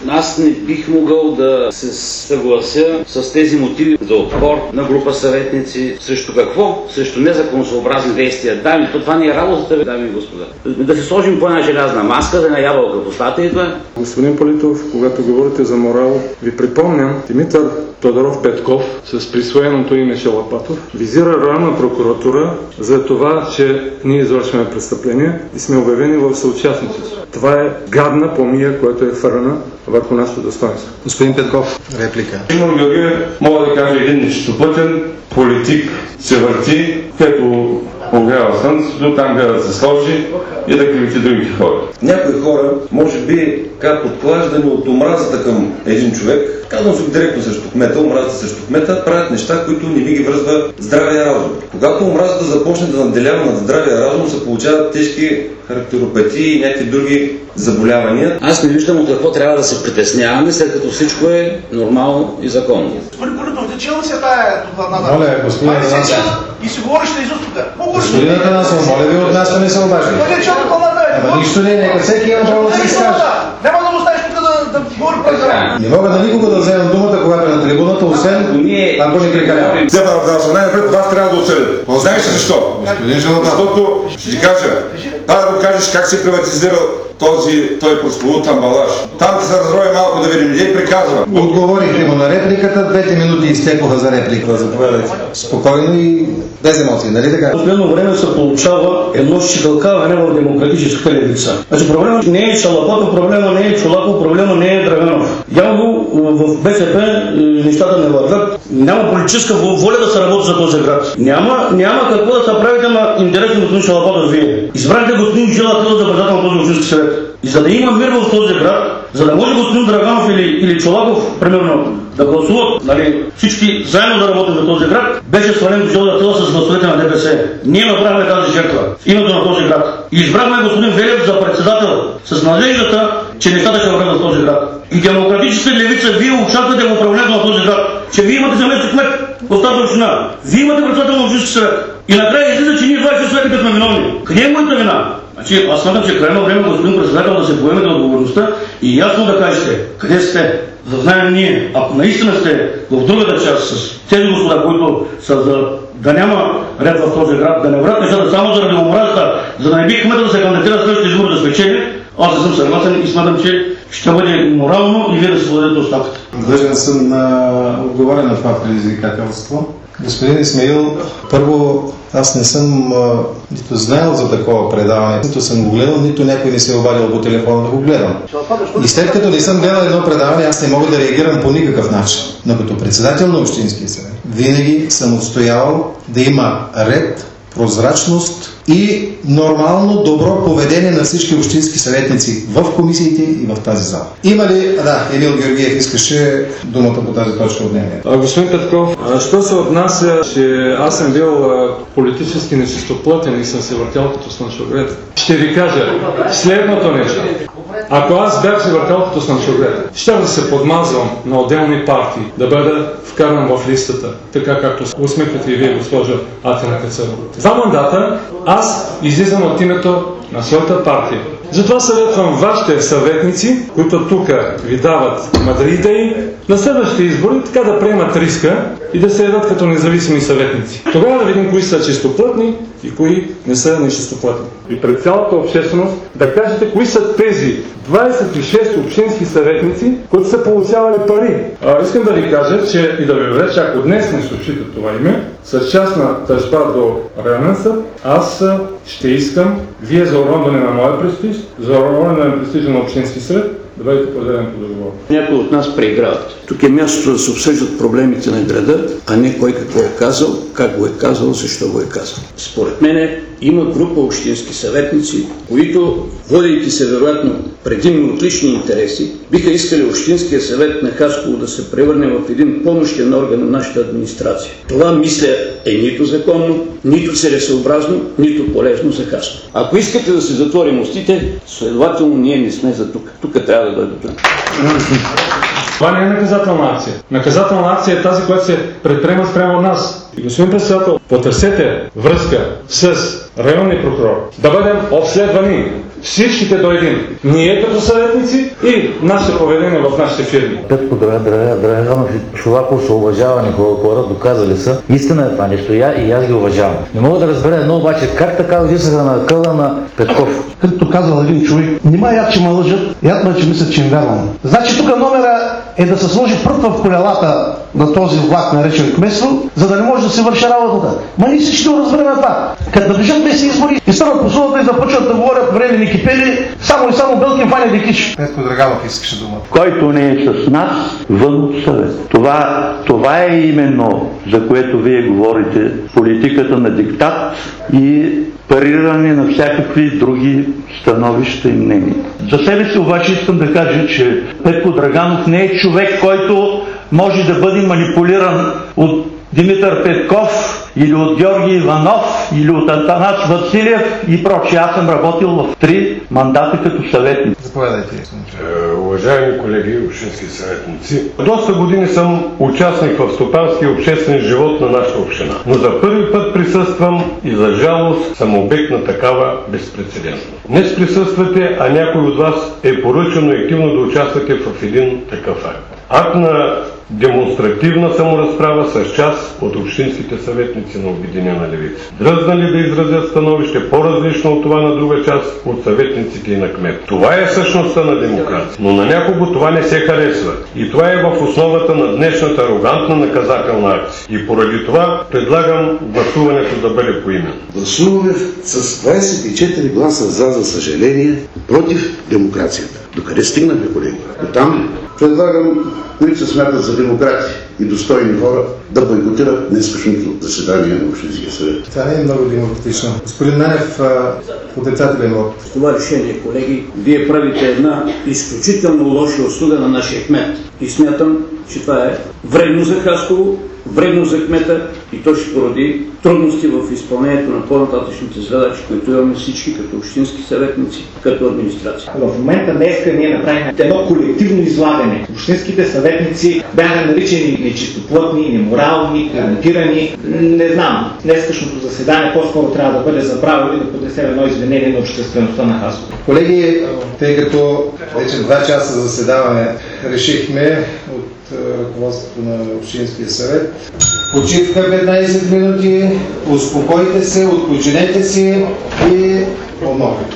Аз не бих могъл да се съглася с тези мотиви за отпор на група съветници. Срещу какво? Срещу незаконосъобразни действия. Дами, това не е работата, дами и господа. Да се сложим по една желязна маска, да не ябълка в устата и това. Господин Политов, когато говорите за морал, ви припомням, Димитър Тодоров Петков с присвоеното име Шалапатов визира районна прокуратура за това, че ние извършваме престъпление и сме обявени в съучастничество. Това е гадна помия, която е хвърлена върху нашето достоинство. Господин Петков, реплика. Симон Георгиев, мога да кажа, един нечистопътен политик се върти, като огрява слънцето, там гледа да се сложи и да клевети другите хора. Някои хора, може би, подклаждани от омразата към един човек, казвам се директно срещу кмета, омразата срещу кмета, правят неща, които не ви ги връзва здравия разум. Когато омразата започне да наделява над здравия разум, се получават тежки характеропатии и някакви други заболявания. Аз не виждам от какво трябва да се притесняваме, след като всичко е нормално и законно. Господин Политов, зачем си тая надър? Моля, господин Атанасов. И си говориш на изуст тук. Господин Атанасов, моля ви от място не се обаждате. Ама нищо не, нека всеки има право да се изкаже. Няма да оставиш тук да говори по-изразно. Не мога да никога да вземам думата, когато е на трибуната, освен ако не прекалявам. Все пак, най-напред вас трябва да отсъдят. Знаеш ли защо? Господин Шалапатов. Защото, ще ти кажа, да го кажеш как се приватизирал той прословут амбалаж. Там се разроя малко да видим, не приказва. Отговорихте му на репликата, 2 минути изтекоха за реплика. Заповядайте. Спокойно и без емоции, нали така? Последно време се получава едно щикалкаване в демократическата левица. Значи проблемът не е Шалапатов, проблема не е Чолаков, проблема не е Драганов. Явно в БСП нещата не вървят. Няма политическа воля да се работи за този град. Няма какво да се правите на интересни господин Шалапатов вие. Избрахте господин Жилател за председател на този общински съвет. И за да има мир в този град, за да може господин Драганов или Чолаков, примерно, да гласуват, всички заедно да работим за този град, беше свален Жилател с гласовете на ДПС. Ние направихме тази жертва в името на този град. И избрахме господин Велев за председател с надеждата, че нещата ще вървят в този град. И демократическата левица, вие участвате в управлението на този град, че вие имате заместник кмет в тази община, вие имате председател на общински съвет. И накрая излиза, че ние 20 човека сме виновни. Къде е моята вина? Значи, аз смятам, че крайно време, господин председател, да се поемете отговорността и ясно да кажете къде сте, за да знаем ние. Ако наистина сте в другата част с тези господа, които са да няма ред в този град, да не врат нещата само заради омразата, за да не би кмета да се кандидатира следващите избори да спечели, аз не съм съгласен и смятам, че ще бъде морално и вие да се подадете оставката. Длъжен съм на отговоря на това предизвикателство. Господин Исмаил, първо, аз не съм нито знаел за такова предаване, нито съм го гледал, нито някой не се е обадил по телефона да го гледам. И след като не съм гледал едно предаване, аз не мога да реагирам по никакъв начин. Но като председател на Общинския съвет, винаги съм отстоявал да има ред, прозрачност и нормално добро поведение на всички общински съветници в комисиите и в тази зала. Има ли... Да, Емил Георгиев искаше думата по тази точка от дневния. Господин Петков, що се отнася, че аз съм бил политически нечистоплътен и съм се въртял като слънчогрет, ще ви кажа следното нещо. Ако аз бях се въртял като слънчогрет, щях да се подмазвам на отделни партии, да бъда вкаран в листата, така както усмихвате и вие, госпожа Атина Кацарова. 2 мандата аз излизам от името на своята партия. Затова съветвам вашите съветници, които тук ви дават мъдри идеи, на следващите избори така да приемат риска и да се явят като независими съветници. Тогава да видим кои са чистоплътни и кои не са нечистоплътни. И пред цялата общественост да кажете кои са тези 26 общински съветници, които са получавали пари. Искам да ви кажа, че и да ви уверя, че ако днес не съобщите това име, с частна тъжба до районен съд, аз ще искам вие за уронване на моя престиж, за уронване на престижа на общински съвет, да бъдете подадени по договор. Някои от нас преиграват. Тук е мястото да се обсъждат проблемите на града, а не кой какво е казал, как го е казал, защо го е казал. Според мен има група общински съветници, които, водейки се вероятно предимно от лични интереси, биха искали Общинския съвет на Хасково да се превърне в един помощен орган на нашата администрация. Това, мисля, е нито законно, нито целесъобразно, нито полезно за Хасково. Ако искате да се затворим устите, следователно ние не сме за тук. Тук трябва да дойде тук. Това не е наказателна акция. Наказателна акция е тази, която се предприема спрямо нас. И господин председател, потърсете връзка с районния прокурор, да бъдем обследвани всичките до един. Ние като съветници и нашето поведение в нашите фирми. Петко Драганов и Чолаков са уважавани хора, доказали са. Истина е това нещо и аз ги уважавам. Не мога да разбера едно обаче, как така висаха на къла на Петков? Като казал един човек, нима яд, че ме лъжат, яд ме, че мислят, че им вярвам. Значи тук номера е да се сложи прът в колелата на този влак, наречен кметство, за да не може да се върши работата. Ма ние всички да разберем това. Като наближат тези избори и станат по сулата и започват да говорят времени кипели, само и само Белкин фане да киш. Петко Драганов искаше думата. Който не е с нас, вън от съвет. Това е именно, за което вие говорите, политиката на диктат и париране на всякакви други становища и мнения. За себе си обаче искам да кажа, че Петко Драганов не е човек, който може да бъде манипулиран от Димитър Петков или от Георги Иванов или от Атанас Василев и прочие. Аз съм работил в 3 мандата като съветник. Заповядайте. Уважаеми колеги, общински съветници, доста години съм участник в стопанския обществен живот на нашата община. Но за първи път присъствам и за жалост съм обект на такава безпрецедентност. Днес присъствате, а някой от вас е поръчано активно да участвате в един такъв акт. Акт на демонстративна саморазправа с част от общинските съветници на Обединена левица. Дръзнали да изразят становище по-различно от това на друга част от съветниците и на кмет. Това е същността на демокрация. Но на някого това не се харесва. И това е в основата на днешната арогантна наказателна акция. И поради това предлагам гласуването да бъде поименно. Гласуваме с 24 гласа за съжаление, против демокрацията. Докъде стигнахме, колеги? Оттам предлагам, които се смятат за демократи и достойни хора, да бойкотират днескашното заседание на Общинския съвет. Това не е много демократично. Господин Нанев, отрицателен вот. С това решение, колеги, вие правите една изключително лоша услуга на нашия кмет. И смятам, че това е вредно за Хасково, вредно за кмета и то ще породи трудности в изпълнението на по-нататъчните задачи, които имаме всички като общински съветници, като администрация. В момента днеска ние направихме едно колективно излагане. Общинските съветници бяха наричани нечистоплътни, неморални, корумпирани. Не знам, днескашното заседание по-скоро трябва да бъде забравено и да поднесем едно извинение на обществеността на Хасково. Колеги, тъй като вече 2 часа заседаване решихме от ръководството на Общинския съвет. Почивка 15 минути, успокойте се, отпочинете си и отново.